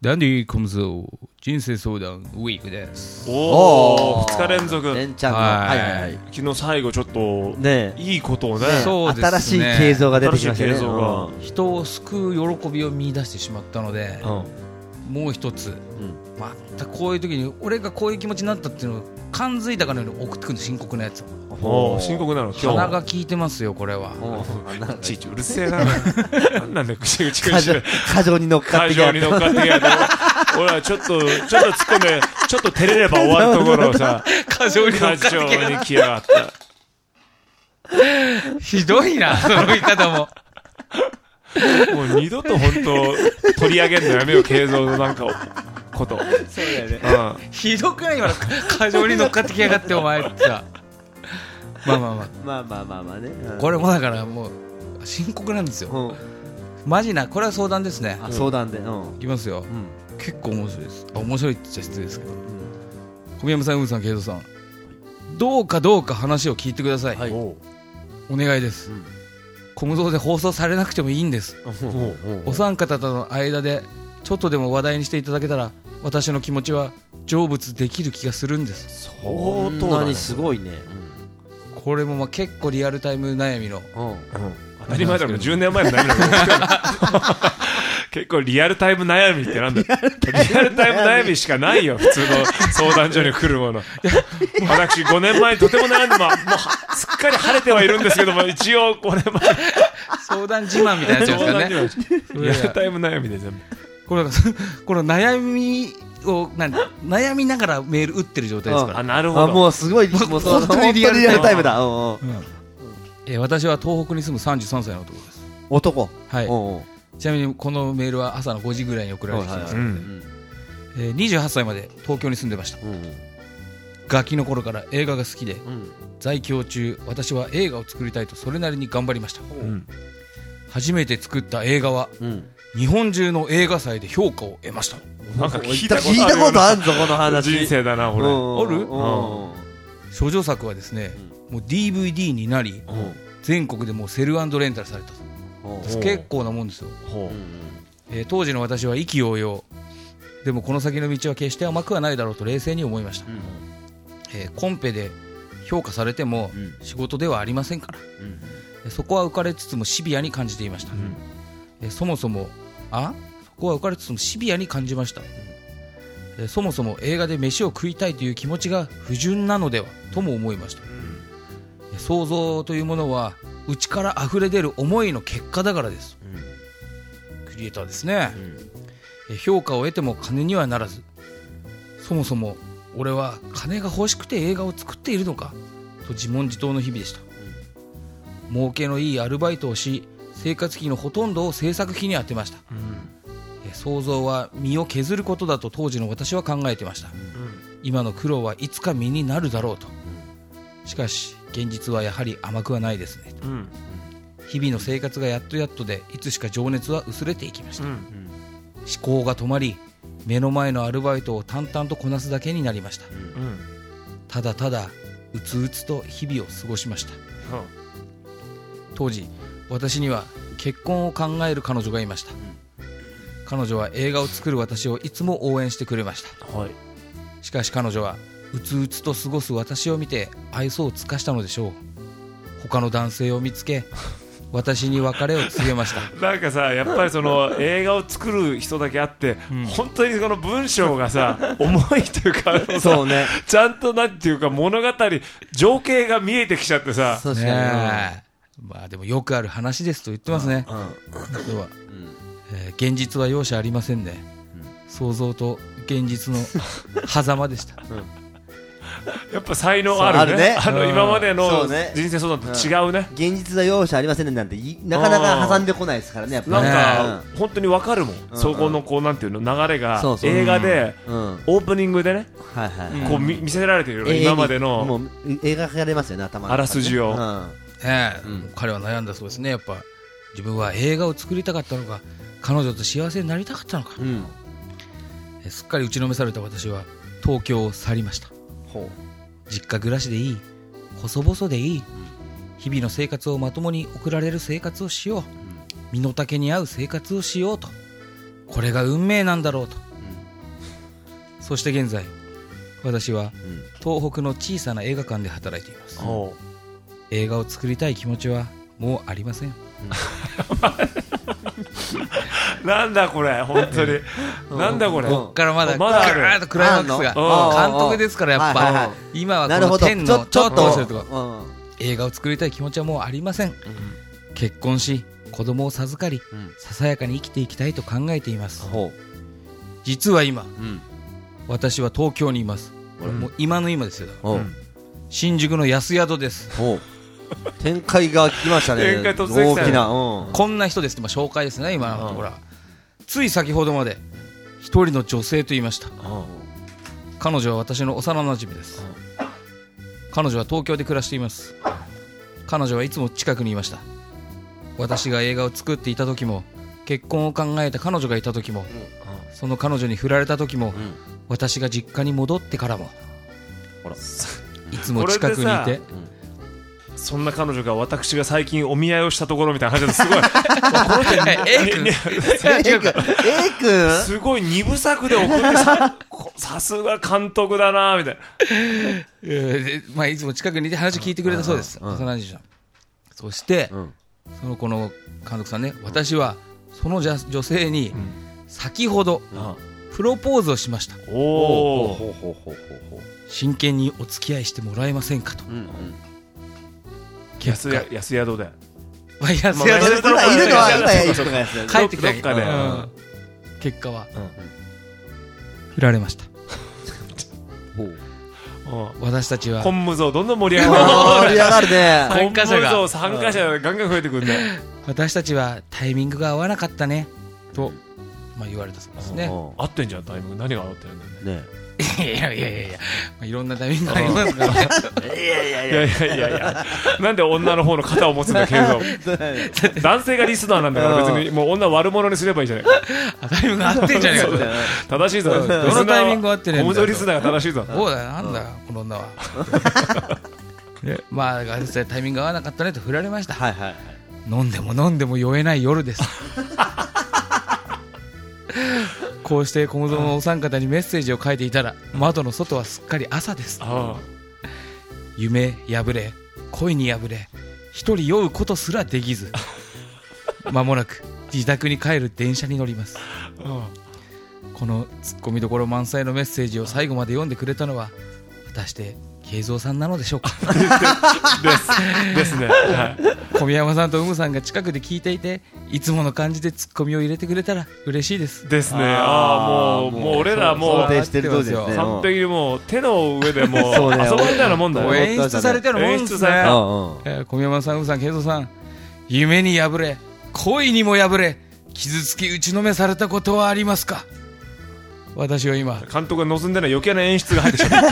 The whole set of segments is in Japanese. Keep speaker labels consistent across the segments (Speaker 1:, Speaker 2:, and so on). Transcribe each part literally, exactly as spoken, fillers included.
Speaker 1: ダンディコムズ人生相談ウィークです。
Speaker 2: おお、ふつか連続。
Speaker 3: 連チャンの、はいはいはい。
Speaker 2: 昨日最後ちょっと
Speaker 3: ね
Speaker 2: いいことをね、
Speaker 1: そうですね、
Speaker 3: 新しい形状が出てきましたね。
Speaker 1: うん、人を救う喜びを見出してしまったので、うん、もう一つ、うん、またこういう時に俺がこういう気持ちになったっていうのを感づいたかのように送ってくる深刻なやつ。
Speaker 2: お深刻なの。
Speaker 1: 鼻が効いてますよこれは。
Speaker 2: いちいちうるせえな。なんなんで口口口で
Speaker 3: 過剰に乗っかってきやがって。過剰に乗っかってきやがって。
Speaker 2: 俺はちょっとちょっと突っ込んでちょっと照れれば終わるところをさ、
Speaker 1: 過剰に乗っかって
Speaker 2: きやがった。
Speaker 1: ひどいなその言い方も。
Speaker 2: もう二度と本当取り上げるのやめよう、慶三のなんかこと。
Speaker 3: そうだよね、
Speaker 1: うん、ひどくない今の過剰に乗っかってきやがってお前ってさ。まあまあまあ
Speaker 3: まあまあまあまあね、
Speaker 1: うん、これもだからもう深刻なんですよ、うん、マジなこれは相談ですね。
Speaker 3: あ、相談で、うん、
Speaker 1: いきますよ、うん、結構面白いです。あ、面白いって言っちゃ失礼ですけど、うん、小宮山さん、ウーさん、慶三さん、どうかどうか話を聞いてください、はい、お願いです、うん、コムゾーで放送されなくてもいいんです、うん、お三方との間でちょっとでも話題にしていただけたら私の気持ちは成仏できる気がするんです。
Speaker 3: そんなにすごいね、
Speaker 1: うん、これもまあ結構リアルタイム悩みの、うんうん、
Speaker 2: 当たり前だろ、じゅうねんまえの悩みだ結構リアルタイム悩みってなんだ。リアルタイム悩みしかないよ普通の相談所に来るもの。私ごねんまえにとても悩んで、まあ、もうすっかり晴れてはいるんですけども、一応ごねんまえ
Speaker 1: 相談自慢みたいなやつですかね。
Speaker 2: リアルタイム悩みで全部
Speaker 1: これこの悩みをなん悩みながらメール打ってる状態ですから。
Speaker 2: あ、なるほど。
Speaker 3: あ、もうすごい、もう本当にリアルタイムだ。うんうん、
Speaker 1: えー、私は東北に住むさんじゅうさんさいの男です。
Speaker 3: 男。
Speaker 1: はい。
Speaker 3: おうおう、
Speaker 1: ちなみにこのメールは朝のごじぐらいに送られてきてます、はいはいはい、えー、にじゅうはっさいまで東京に住んでました、うんうん、ガキの頃から映画が好きで、うん、在京中私は映画を作りたいとそれなりに頑張りました、うん、初めて作った映画は、うん、日本中の映画祭で評価を得ました。
Speaker 2: なんか聞い
Speaker 3: たことあるぞこの話。
Speaker 2: 人生だな俺。
Speaker 1: ある？処女作はですね、もう ディーブイディー になり、うん、全国でもうセル&レンタルされたと。結構なもんですよ、えー、当時の私は意気揚々でもこの先の道は決して甘くはないだろうと冷静に思いました、うん、えー、コンペで評価されても仕事ではありませんから、うん、そこは浮かれつつもシビアに感じていました、うん、えー、そもそもあそこは浮かれつつもシビアに感じました、えー、そもそも映画で飯を食いたいという気持ちが不純なのではとも思いました、うん、想像というものは内から溢れ出る思いの結果だからです、うん、クリエイターですね、うん、評価を得ても金にはならず、そもそも俺は金が欲しくて映画を作っているのかと自問自答の日々でした、うん、儲けのいいアルバイトをし生活費のほとんどを制作費に充てました、うん、想像は身を削ることだと当時の私は考えていました、うん、今の苦労はいつか身になるだろうと、うん、しかし現実はやはり甘くはないですね、うん、日々の生活がやっとやっとでいつしか情熱は薄れていきました、うん、思考が止まり目の前のアルバイトを淡々とこなすだけになりました、うん、ただただうつうつと日々を過ごしました、うん、当時私には結婚を考える彼女がいました、うん、彼女は映画を作る私をいつも応援してくれました、はい、しかし彼女はうつうつと過ごす私を見て愛想を尽かしたのでしょう。他の男性を見つけ私に別れを告げました
Speaker 2: なんかさ、やっぱりその映画を作る人だけあって、うん、本当にこの文章がさ重いというか
Speaker 3: そう、ね、ち
Speaker 2: ゃんとなんていうか物語情景が見えてきちゃってさ、
Speaker 1: そうですね、まあでもよくある話ですと言ってますね、うんうん、では、うん、えー、現実は容赦ありませんね、うん、想像と現実の狭間でした、うん、
Speaker 2: やっぱ才能ある ね, あるね、あの今までの人生相談と違うね、
Speaker 3: うん、現実は容赦ありませんねなんてなかなか挟んでこないですからね、やっぱ
Speaker 2: なんか、うん、本当に分かるもん、うん、そこのこうなんていうの流れがそうそう映画で、うん、オープニングでね、はいはいはい、こう 見, 見せられてるよ、今までの
Speaker 3: もう映画化されますよね、頭の中で、
Speaker 2: あらすじを、
Speaker 1: うんえーうん、彼は悩んだそうですね。やっぱ自分は映画を作りたかったのか彼女と幸せになりたかったのか、うん、えすっかり打ちのめされた私は東京を去りました。ほう、実家暮らしでいい、細々でいい、うん、日々の生活をまともに送られる生活をしよう、うん、身の丈に合う生活をしようと、これが運命なんだろうと、うそして現在私は東北の小さな映画館で働いています、うん、映画を作りたい気持ちはもうありません、
Speaker 2: うん、なんだこれ本当に、うん、なんだこれ、
Speaker 1: こっからまだまだあるとクライマックスが監督ですからやっぱ、はいはいはい、今はこの天のちょっとするとか映画を作りたい気持ちはもうありません、うん、結婚し子供を授かり、うん、ささやかに生きていきたいと考えています、うん、実は今、うん、私は東京にいます、うん、もう今の今ですよ、うん、新宿の安宿です。
Speaker 3: 展開が来ましたね。展開突然来たね。大きな、
Speaker 1: うん、こんな人ですって、まあ、紹介ですね今のところは、うん、つい先ほどまで一人の女性と言いました、うん、彼女は私の幼馴染です、うん、彼女は東京で暮らしています。彼女はいつも近くにいました。私が映画を作っていた時も結婚を考えた彼女がいた時も、うん、その彼女に振られた時も、うん、私が実家に戻ってからも、ほらいつも近くにいて、
Speaker 2: そんな彼女が私が最近お見合いをしたところみたいな感じですごいこの人 A 君
Speaker 3: A 君
Speaker 2: すごい二部作で送ってささすが監督だなみたい
Speaker 1: な、まあ、いつも近くにいて話聞いてくれたそうです、うんうん、そして、うん、そのこの監督さんね、私はその女性に先ほどプロポーズをしました、うん、お真剣にお付き合いしてもらえませんかと、うんうん、
Speaker 2: 安宿安宿で、
Speaker 1: まあ、安宿で、
Speaker 3: まあ、今いるのは今いるのが安宿
Speaker 1: 帰ってきたどっかで、うん、結果は、うん、振られました私たちは
Speaker 2: コンム像どんどん盛り上がる
Speaker 3: 盛り上がるね
Speaker 2: コンム像参加者がガンガン増えてくるね。
Speaker 1: 私たちはタイミングが合わなかったねと、まあ、言われたそうですね。
Speaker 2: 合ってんじゃんタイミング、何が合ってるんだよね。
Speaker 1: いやいやいやいや、まあ、いろんなタイミングがありますから
Speaker 3: いやいやいやいやいやいや
Speaker 2: なんで女の方の肩を持つんだけど男性がリスナーなんだから別にもう女悪者にすればいいじゃないか。
Speaker 1: タイミングが合ってんじゃないか
Speaker 2: 正しいぞ、ど
Speaker 1: のタイミングが合ってねえんだよ。
Speaker 2: コムゾリスナーが正しいぞ。
Speaker 1: そうだよ、なんだよこの女はまあ実際タイミングが合わなかったねと振られました、はいはいはい、飲んでも飲んでも酔えない夜ですこうして小室のお三方にメッセージを書いていたら、窓の外はすっかり朝です。ああ、夢破れ恋に破れ一人酔うことすらできず間もなく自宅に帰る電車に乗ります。ああ、このツッコミどころ満載のメッセージを最後まで読んでくれたのは果たして慶三さんなのでしょうか
Speaker 2: ですですね、はい、
Speaker 1: 小宮山さんとうむさんが近くで聞いていていつもの感じでツッコミを入れてくれたら嬉しいです
Speaker 2: ですね。ああ、もうもう俺らもう
Speaker 3: 想定してるとですよ、
Speaker 2: 完璧にもう手の上でもう遊ばれたようなもんだよ。
Speaker 1: 演出されてるもんですね。小宮山さん、うむさん、慶三さん、夢に破れ恋にも破れ傷つき打ちのめされたことはありますか。私は今
Speaker 2: 監督が望んでない余計な演出が入ってしまう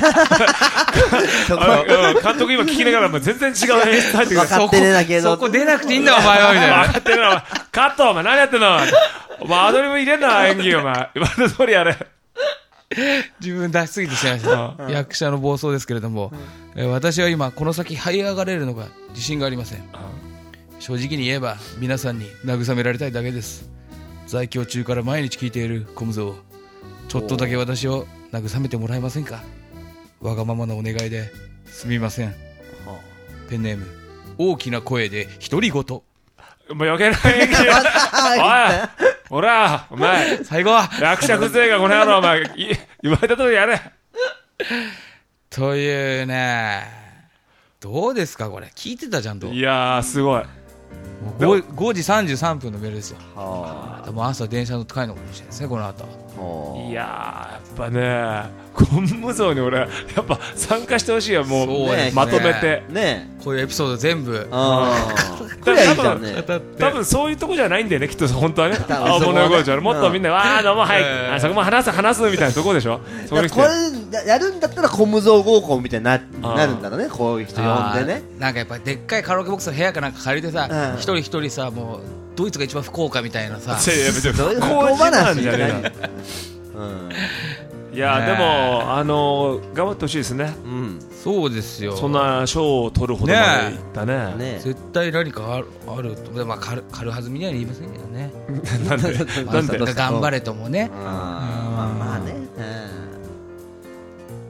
Speaker 2: 監督今聞きながら全然違う演出入ってくる。
Speaker 3: 分かってねだけど
Speaker 1: そこ出なくていいんだお前はみたいな。
Speaker 2: 分かってねなカットお前何やってんのお前アドリブ入れんな演技お前今の通りやれ。
Speaker 1: 自分出しすぎてしまいました、うん、役者の暴走ですけれども、うん、私は今この先這い上がれるのが自信がありません、うん、正直に言えば皆さんに慰められたいだけです。在京中から毎日聞いている小ムゾ、ちょっとだけ私を慰めてもらえませんか。わがままなお願いですみません、はあ、ペンネーム大きな声で独り言。も
Speaker 2: う余計な演技おいほらお前
Speaker 1: 最後は
Speaker 2: 役者風情がこの野郎お前言われたとおりやれ
Speaker 1: というね。どうですかこれ聞いてたじゃんと。
Speaker 2: いやーすごい。
Speaker 1: ご, ごじさんじゅうさんぷんのメールですよ。はあ、朝電車の帰るのかもしれないですねこの後。
Speaker 2: いやーやっぱねコンム像に俺やっぱ参加してほしいよもう、ね、まとめて、
Speaker 1: ね、こういうエピソード全部
Speaker 3: あ
Speaker 2: 多分、ね、多分そういうとこじゃないんだよねきっと本当はね。青物横丁もっとみんなわーどうもはい、えー、そこも話す話すみたいなとこでしょ。
Speaker 3: そこれやるんだったらコンム像合コンみたいに な, なるんだろうね。こういう人呼んでね。
Speaker 1: なんかやっぱでっかいカラオケボックスの部屋かなんか借りてさ、うん、一人一人さもうドイツが一番不幸かみたいなさ。
Speaker 2: いや別に不幸話じゃねえなうん、いや、ね、でもあのー、頑張ってほしいですね、うん、
Speaker 1: そうですよ。
Speaker 2: そんな賞を取るほどまでいったね。
Speaker 1: ねね絶対何かある、あると、まあ、軽, 軽はずみには言いませんけどね
Speaker 2: なんでなんで
Speaker 1: 頑張れともね。
Speaker 3: あまあまあね、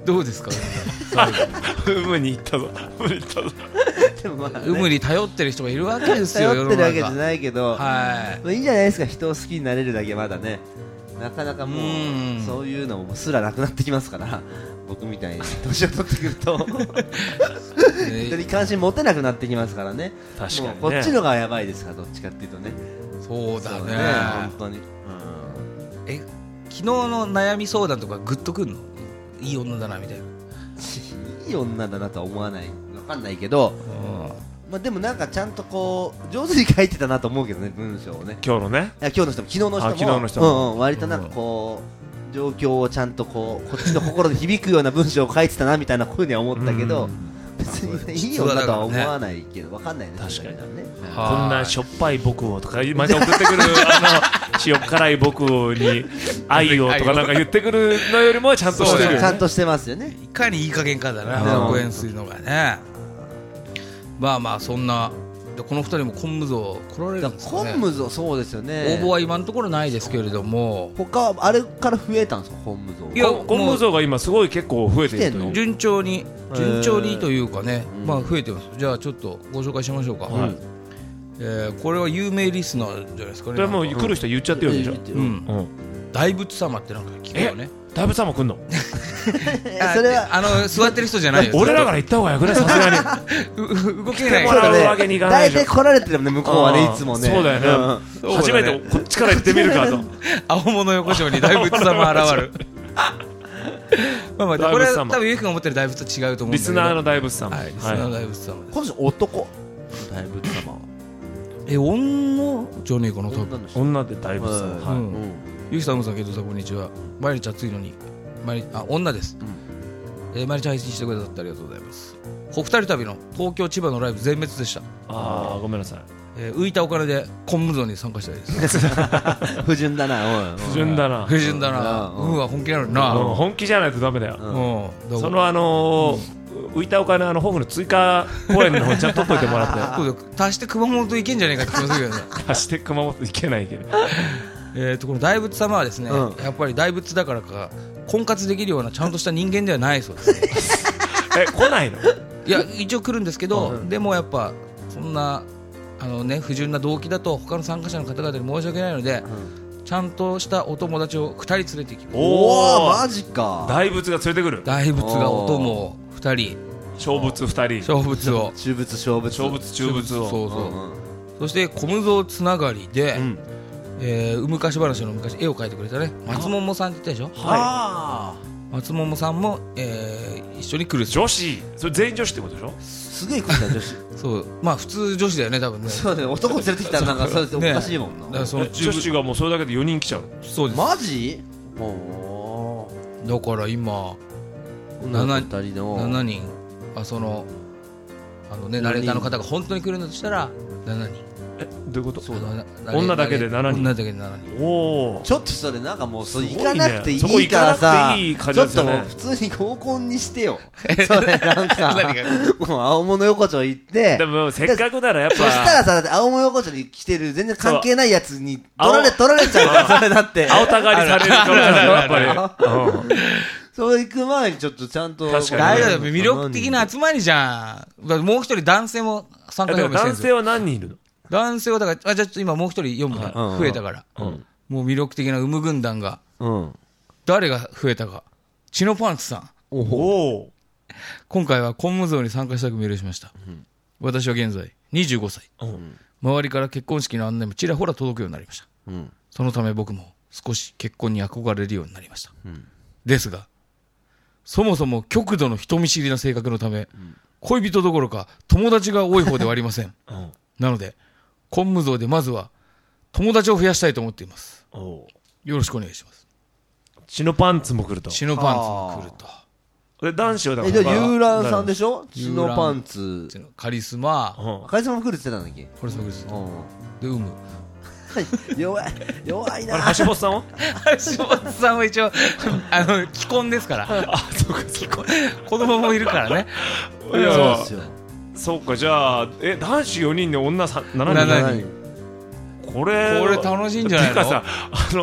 Speaker 1: どうですか
Speaker 2: 有無に行ったぞ有無に行ったぞ
Speaker 3: でもまあね、
Speaker 1: 有無に頼ってる人がいるわけですよ。
Speaker 3: 頼ってるわけじゃないけど、
Speaker 1: はい、
Speaker 3: まあ、いいんじゃないですか、人を好きになれるだけまだね。なかなかもう
Speaker 1: うん
Speaker 3: そういうのもすらなくなってきますから僕みたいに年を取ってくると人に関心持てなくなってきますからね。
Speaker 2: 確かにね、
Speaker 3: もうこっちのがやばいですから、どっちかっていうとね。
Speaker 1: そうだね、
Speaker 3: そうね本当に、うん、
Speaker 1: え昨日の悩み相談とかグッとくんの？いい女だなみたいな。
Speaker 3: いい女だなとは思わない、わかんないけど、まあ、でもなんかちゃんとこう上手に書いてたなと思うけどね、文章をね。
Speaker 2: 今日のね、
Speaker 3: いや今日の人も昨日の人も、
Speaker 2: 昨日の人も、
Speaker 3: うんうん、割となんかこう、状況をちゃんとこうこっちの心で響くような文章を書いてたなみたいなふうには思ったけど、別にいい女とは思わないけど、わかんないね。
Speaker 2: 確かにね、
Speaker 1: こ
Speaker 2: んなしょっぱい僕をとか毎回送ってくるあの塩辛い僕に愛をとかなんか言ってくるのよりもちゃんとしてるよね。
Speaker 3: ちゃんとしてますよね。
Speaker 1: いかにいい加減かだな、応援するのがね。まあまあそんなこのふたりもコンム像来られるんですかね。
Speaker 3: コンム像、そうですよね。
Speaker 1: 応募は今のところないですけれども、
Speaker 3: 他はあれから増えたんですか、コンム像。
Speaker 2: いや、コンム像が今すごい結構増えてるという。
Speaker 1: 順調に順調にというかね、
Speaker 3: うん、
Speaker 1: まあ増えてます。じゃあちょっとご紹介しましょうか。
Speaker 2: はい、
Speaker 1: えー、これは有名リスナーじゃないですかね。
Speaker 2: これもう来る人言っちゃってるでしょ。
Speaker 1: うんうん、大仏様ってなんか聞くよね。
Speaker 2: 大仏様来んの
Speaker 3: それは
Speaker 1: あの座ってる人じゃないよ。
Speaker 2: 俺らから行った方がよくない、さすが
Speaker 1: に動けない。
Speaker 2: もらうわけにいかないでしょ。
Speaker 3: 大体来られてるもんね、向こうはね、いつもね。
Speaker 2: そうだよね、うん、初めてこっちから行ってみるかと
Speaker 1: 青物横丁に大仏様現るまあまあこれは多分ゆうきくんが思ってる大仏と違うと思うんだけど、
Speaker 2: リスナーの大仏様、
Speaker 1: はい、リスナーの大仏様です。
Speaker 3: 今年男大仏様は
Speaker 1: え、女じゃねえかな、多分
Speaker 2: 女で大仏様、はい、うん、
Speaker 1: ゆうきさん、むさん、けどさん、こんにちは。毎日暑いのに毎日、あ、女です、うん、えー、毎日配信してくださってありがとうございます。お二人旅の東京千葉のライブ全滅でした。
Speaker 2: ああ、ごめんなさい。
Speaker 1: えー、浮いたお金でコンム像に参加したいです。
Speaker 3: 不純だな、おい
Speaker 2: 不純だな、
Speaker 1: 不純だな、うん、は本気なのにな、
Speaker 2: うん、本気じゃないとダメだよ、
Speaker 1: うん、
Speaker 2: そのあのー、浮いたお金、あのホフの追加公演の方ちゃんと取っといてもらって
Speaker 1: 足して熊本行けんじゃねえかって気もするけどね。
Speaker 2: 足して熊本行けないけど
Speaker 1: えーとこの大仏様はですね、うん、やっぱり大仏だからか婚活できるようなちゃんとした人間ではないそうです。
Speaker 2: え、来ないの？
Speaker 1: いや、一応来るんですけど、うん、でもやっぱそんなあの、ね、不純な動機だと他の参加者の方々に申し訳ないので、うん、ちゃんとしたお友達をふたり連れてきます。
Speaker 3: おお、マジか。
Speaker 2: 大仏が連れてくる。
Speaker 1: 大仏がお供をふたり、
Speaker 2: 小仏ふたり、
Speaker 1: 小仏を
Speaker 3: 中仏小仏
Speaker 2: 小仏中仏を、
Speaker 1: そうそう、うんうん、そしてコム像つながりで、うん、えー、昔話の昔絵を描いてくれたね松桃さんって言ったでしょ。はい、松桃さんも、えー、一緒に来る。
Speaker 2: 女子、それ全員女子ってことでしょ。
Speaker 3: すげえ来るんだよ、女子。
Speaker 1: そう、まあ普通女子だよね、多分ね。
Speaker 3: そうだね、男連れてきたらなんかそれっておかしいもんな、ね、だから
Speaker 2: その女子がもうそれだけでよにん来ちゃう。
Speaker 1: そうです。
Speaker 3: マジ？お
Speaker 1: だから今ななにん、あ、そのあのね、ナレーターの方が本当に来るんだとしたらしちにん。
Speaker 2: え、どういうこと？
Speaker 1: そうだ、
Speaker 2: 女だけでしちにん。
Speaker 1: 女だけでしちにん。
Speaker 3: おお。ちょっとそれなんかもうそう行かなくていいからさ、ちょっともう普通に合コンにしてよ。それなんかもう青物横丁行って。
Speaker 2: でもせっかくならやっぱ。そ
Speaker 3: したらさ、だって青物横丁に来てる全然関係ないやつに取られ取られちゃうから、それだって。
Speaker 2: 青たがりされるからやっぱり。
Speaker 3: そう行く前にちょっとちゃんと。
Speaker 2: 確かに。
Speaker 1: 魅力的な集まりじゃん。もう一人男性も参加してるんですよ。
Speaker 2: 男性は何人いるの？
Speaker 1: 男性はだから、あ、じゃあ今もう一人よんぶん増えたから、うん、もう魅力的なウム軍団が、うん、誰が増えたか、チノパンツさん。
Speaker 2: おお。
Speaker 1: 今回はコンム像に参加したくメールしました、うん、私は現在にじゅうごさい、うん、周りから結婚式の案内もちらほら届くようになりました、うん、そのため僕も少し結婚に憧れるようになりました、うん、ですがそもそも極度の人見知りな性格のため、うん、恋人どころか友達が多い方ではありません、うん、なのでコンム像でまずは友達を増やしたいと思っています。よろしくお願いします。
Speaker 2: チノパンツも来ると。
Speaker 1: チノパンツも来ると。
Speaker 2: で男子はだから。
Speaker 3: え、じゃあユーランさんでしょ。チノパンツ。
Speaker 1: カリスマ。
Speaker 3: うん、カリスマも来るって言ってたんだっけ。
Speaker 1: カリスマ来るって言ってた。で、うむ。
Speaker 3: 弱い、弱いな。
Speaker 2: 橋本さんは
Speaker 1: 橋本さんは一応、あの、既婚ですから。
Speaker 2: あ、そうか、既婚。
Speaker 1: 子供もいるからね。
Speaker 2: いや、そうですよ。そうか、じゃあ、え、男子よにんで女しちにん。これ、
Speaker 1: これ楽しいんじゃないの？
Speaker 2: てかさ、あの、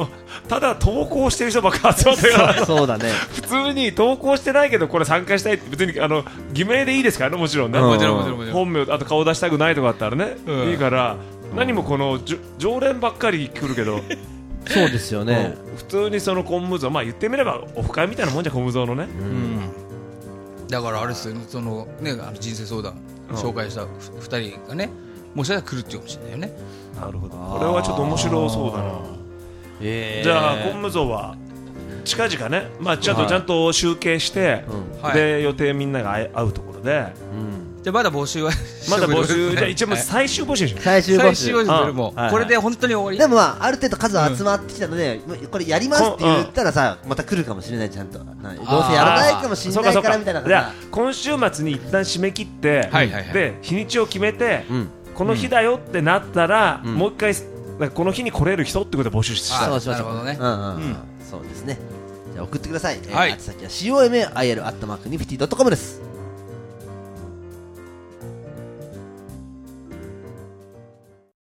Speaker 2: ただ投稿してる人ばっか集まってるから
Speaker 3: そうだね
Speaker 2: 普通に投稿してないけどこれ参加したいって別にあの偽名でいいですからね、もちろんね、
Speaker 1: もちろんもちろんもちろん、
Speaker 2: 本名あと顔出したくないとかあったらね、
Speaker 1: うん、
Speaker 2: いいから何もこのじょ常連ばっかり来るけど
Speaker 3: そうですよね、
Speaker 2: うん、普通にそのコンム像、まあ言ってみればオフ会みたいなもんじゃコンム像のね、
Speaker 1: うん、だからあれですよね、そのね、あの人生相談紹介したふたりがね、もしかしたら来るっていうかもしれないよね。
Speaker 2: なるほど、これはちょっと面白そうだな。えー、じゃあコンム像は近々ね、まあちゃんとちゃんと集計して、はい、で予定みんなが会うところで、うん、
Speaker 1: じゃあまだ募集は
Speaker 2: まだ募集、じゃあ一応最終募集しよう。
Speaker 3: 最終募集、
Speaker 1: もうこれで本当に終わり。
Speaker 3: でもまあある程度数集まってきたので、これやりますって言ったらさ、また来るかもしれない、ちゃんとどうせやらないかもしれないからみたいな。
Speaker 2: じゃあ今週末に一旦締め切って、で日にちを決めて、この日だよってなったらもう一回この日に来れる人ってことで募集した。
Speaker 3: そうしましょうね。そうですね。じゃあ送ってください。宛先は コム アイエル アットマーク ニフティ ドットコム です。